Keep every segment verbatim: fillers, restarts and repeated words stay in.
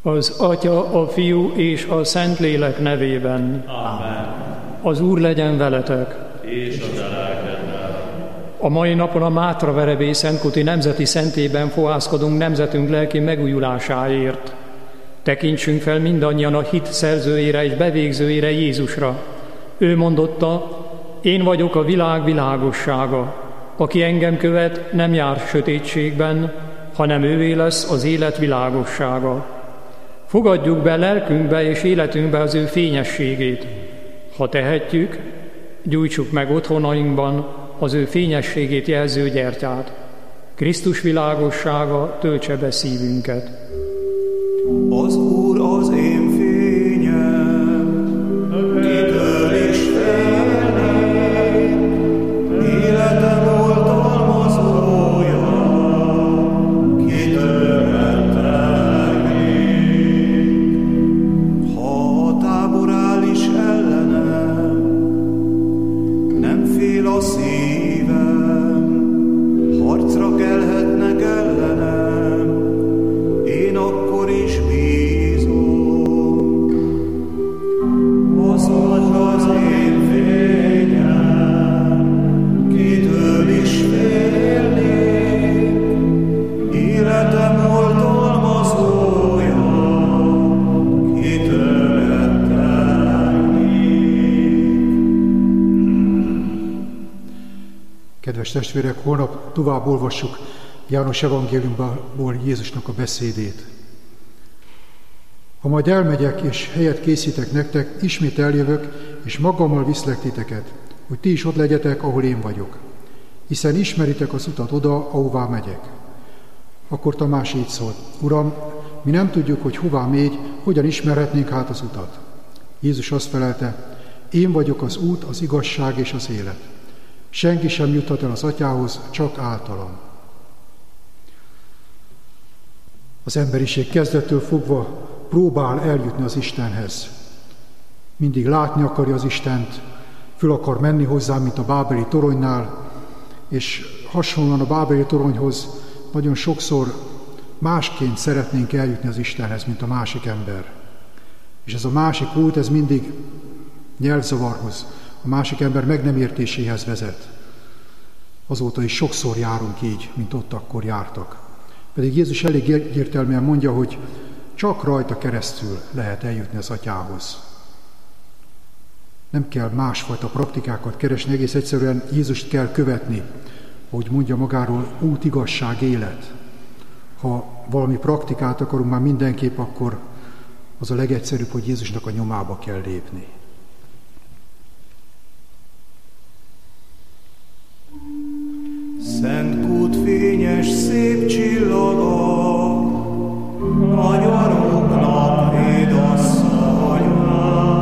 Az Atya, a Fiú és a Szentlélek nevében. Amen. Az Úr legyen veletek. És a te lelkeddel. A mai napon a Mátraverebély Szentkuti Nemzeti Szentében fohászkodunk nemzetünk lelki megújulásáért. Tekintsünk fel mindannyian a hit szerzőjére és bevégzőjére, Jézusra. Ő mondotta: én vagyok a világ világossága. Aki engem követ, nem jár sötétségben, hanem ővé lesz az élet világossága. Fogadjuk be lelkünkbe és életünkbe az ő fényességét. Ha tehetjük, gyújtsuk meg otthonainkban az ő fényességét jelző gyertyát. Krisztus világossága töltse be szívünket. Az Úr az én fényem, kitől is félnék, életem oltalmazója, kitől rettegnék. Ha a tábor áll is ellenem, nem fél a szívem, harcra kelhetnek ellenem, én akkor is bízom. Az Úr az én fényem, kitől is félnék, életem oltalmazója, kitől rettegnék. Kedves testvérek, holnap tovább olvassuk János evangéliumból Jézusnak a beszédét. Ha majd elmegyek és helyet készítek nektek, ismét eljövök, és magammal viszlek titeket, hogy ti is ott legyetek, ahol én vagyok. Hiszen ismeritek az utat oda, ahová megyek. Akkor Tamás így szólt: Uram, mi nem tudjuk, hogy hová mégy, hogyan ismerhetnénk hát az utat? Jézus azt felelte: én vagyok az út, az igazság és az élet. Senki sem juthat el az Atyához, csak általam. Az emberiség kezdettől fogva próbál eljutni az Istenhez. Mindig látni akarja az Istent, föl akar menni hozzá, mint a bábeli toronynál, és hasonlóan a bábeli toronyhoz nagyon sokszor másként szeretnénk eljutni az Istenhez, mint a másik ember. És ez a másik út, ez mindig nyelvzavarhoz, a másik ember meg nem értéséhez vezet. Azóta is sokszor járunk így, mint ott akkor jártak. Pedig Jézus elég egyértelműen mondja, hogy csak rajta keresztül lehet eljutni az Atyához. Nem kell másfajta praktikákat keresni, egész egyszerűen Jézust kell követni, ahogy mondja magáról, út, igazság, élet. Ha valami praktikát akarunk már mindenképp, akkor az a legegyszerűbb, hogy Jézusnak a nyomába kell lépni. Szent kút fényes, szép csillaga, magyaroknak védasszonya,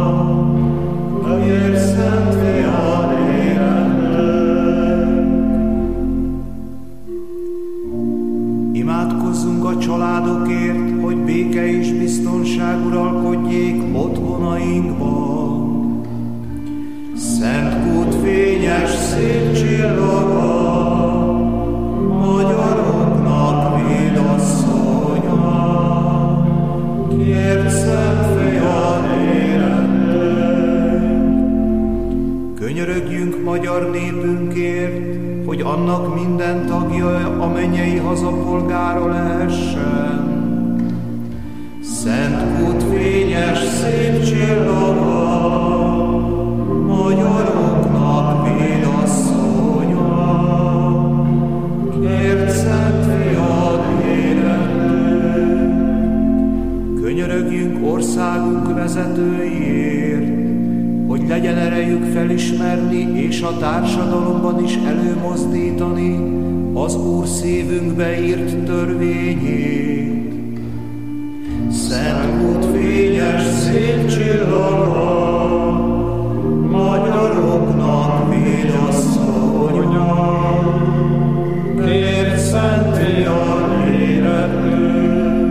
ér szent fiad éretnek. Imádkozzunk a családokért, hogy béke és biztonság uralkodjék otthonainkban. Szent kút fényes, szép csillaga, magyaroknak védasszonya, kért szent fiad éretnek. Könyörögjünk magyar népünkért, hogy annak minden tagja a mennyei hazapolgára lehessen. Szent kút fényes, szép csillaga, magyaroknak védasszonya, kért szent fiad éretnek. Könyörögjünk országunk vezetőiért, hogy legyen erejük felismerni és a társadalomban is előmozdítani az Úr szívünkbe írt törvényét. Szent kút fényes, szép csillaga, magyaroknak védasszonya, kért szent fiad éretnek.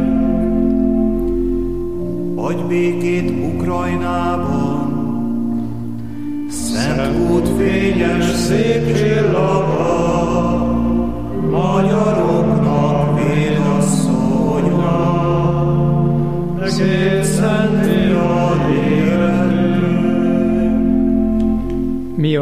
Adj békét Ukrajnában, szent kút fényes, szép csillaga, magyaroknak védasszonya,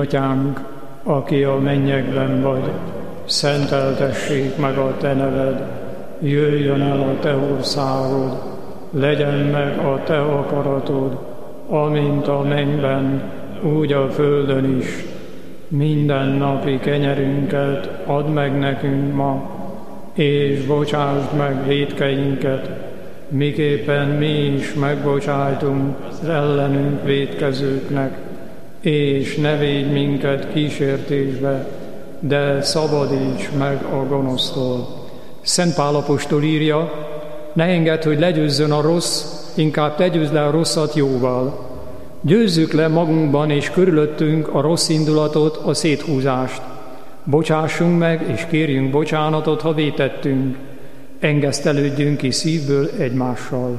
Atyánk, aki a mennyekben vagy, szenteltessék meg a te neved, jöjjön el a te országod, legyen meg a te akaratod, amint a mennyben, úgy a földön is. Minden napi kenyerünket add meg nekünk ma, és bocsásd meg vétkeinket, miképpen mi is megbocsájtunk az ellenünk vétkezőknek, és ne védj minket kísértésbe, de szabadíts meg a gonosztól. Szent Pál apostol írja, ne engedd, hogy legyőzzön a rossz, inkább te győzd le a rosszat jóval. Győzzük le magunkban és körülöttünk a rossz indulatot, a széthúzást. Bocsássunk meg, és kérjünk bocsánatot, ha vétettünk. Engesztelődjünk ki szívből egymással.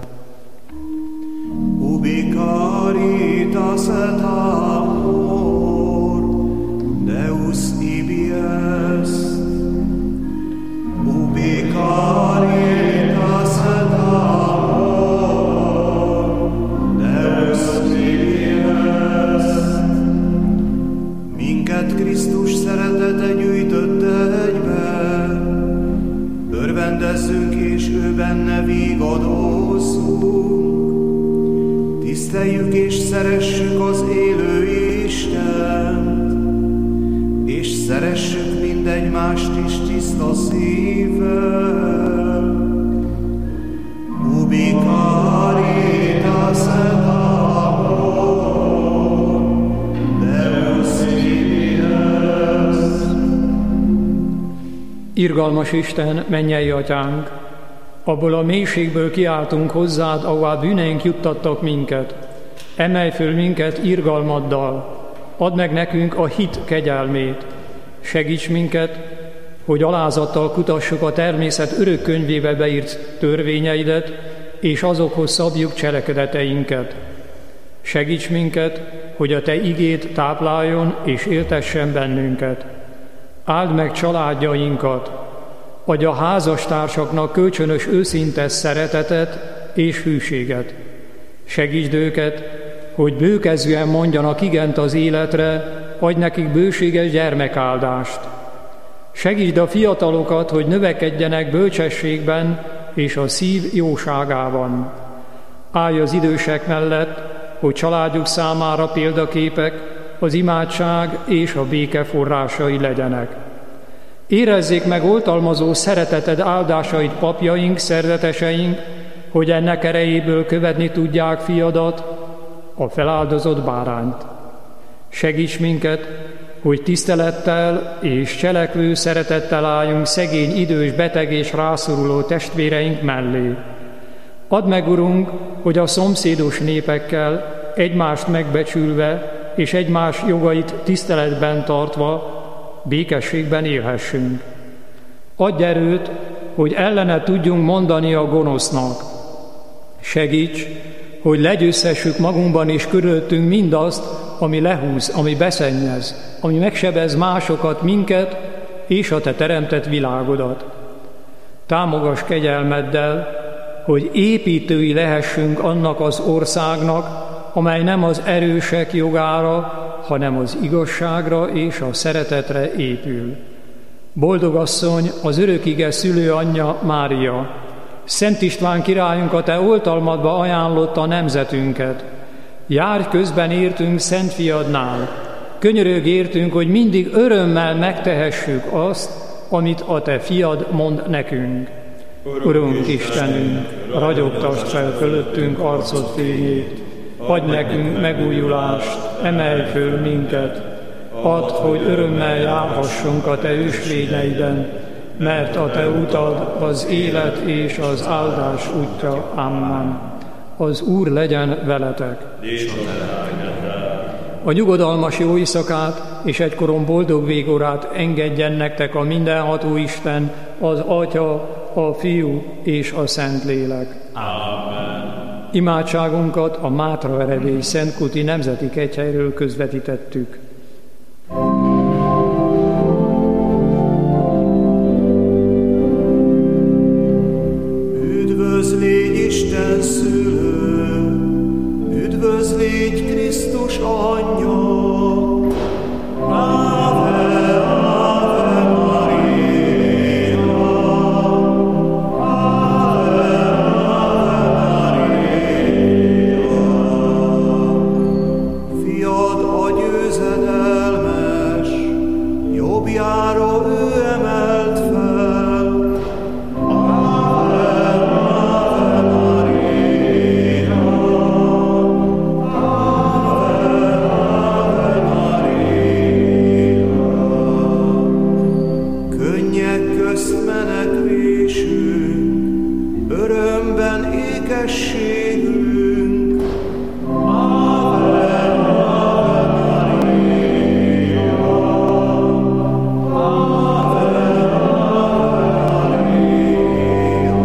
Ubi caritas et amor, Deus ibi est. Ubi caritas et amor, Deus ibi est. Minket Krisztus szeretete gyűjtött egybe, örvendezzünk és ő benne vigadózzunk. Tiszteljük és szeressük az élő Istent, és szeressük mindegymást is tiszta szívvel. Ubi caritas et amor, Deus ibi est. Irgalmas Isten, mennyei Atyánk, abból a mélységből kiáltunk hozzád, ahová bűneink juttattak minket. Emelj föl minket irgalmaddal, add meg nekünk a hit kegyelmét. Segíts minket, hogy alázattal kutassuk a természet örök könyvébe beírt törvényeidet, és azokhoz szabjuk cselekedeteinket. Segíts minket, hogy a te igéd tápláljon és éltessen bennünket. Áld meg családjainkat, adj a házastársaknak kölcsönös őszinte szeretetet és hűséget. Segítsd őket, hogy bőkezűen mondjanak igent az életre, adj nekik bőséges gyermekáldást. Segítsd a fiatalokat, hogy növekedjenek bölcsességben és a szív jóságában. Állj az idősek mellett, hogy családjuk számára példaképek, az imádság és a béke forrásai legyenek. Érezzék meg oltalmazó szereteted áldásait papjaink, szerzeteseink, hogy ennek erejéből követni tudják fiadat, a feláldozott bárányt. Segíts minket, hogy tisztelettel és cselekvő szeretettel álljunk szegény, idős, beteg és rászoruló testvéreink mellé. Add meg, Urunk, hogy a szomszédos népekkel egymást megbecsülve és egymás jogait tiszteletben tartva békességben élhessünk. Adj erőt, hogy ellene tudjunk mondani a gonosznak. Segíts, hogy legyőzhessük magunkban és körülöttünk mindazt, ami lehúz, ami beszennyez, ami megsebez másokat, minket és a te teremtett világodat. Támogass kegyelmeddel, hogy építői lehessünk annak az országnak, amely nem az erősek jogára, hanem az igazságra és a szeretetre épül. Boldog asszony, az örökige szülő anyja Mária, Szent István királyunk a te oltalmadba ajánlotta nemzetünket. Járj közben értünk Szent Fiadnál, könyörög értünk, hogy mindig örömmel megtehessük azt, amit a te fiad mond nekünk. Urunk Istenünk, ragyogtasd fel fölöttünk arcod fényét, adj nekünk megújulást, emelj föl minket, add, hogy örömmel járhassunk a te őslényeiden, mert a te utad az élet és az áldás útja. Amen. Az Úr legyen veletek. A nyugodalmas jó éjszakát és egykoron boldog végórát engedjen nektek a mindenható Isten, az Atya, a Fiú és a Szentlélek. Amen. Imádságunkat a Mátraverebély Szentkuti Nemzeti Kegyhelyről közvetítettük. Üdvözlégy Isten szülő, üdvözlégy Krisztus anyja, dicsünk, örömben ékességünk. Ave, Ave Maria, Ave, Ave Maria,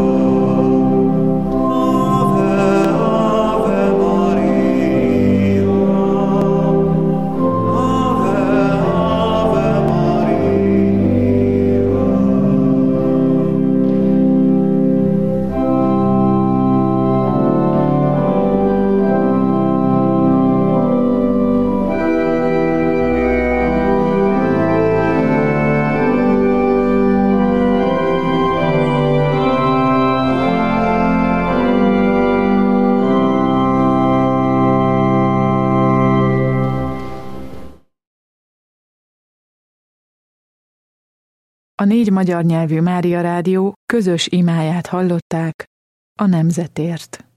Ave, Ave Maria, Ave, Ave Maria. A négy magyar nyelvű Mária Rádió közös imáját hallották a nemzetért.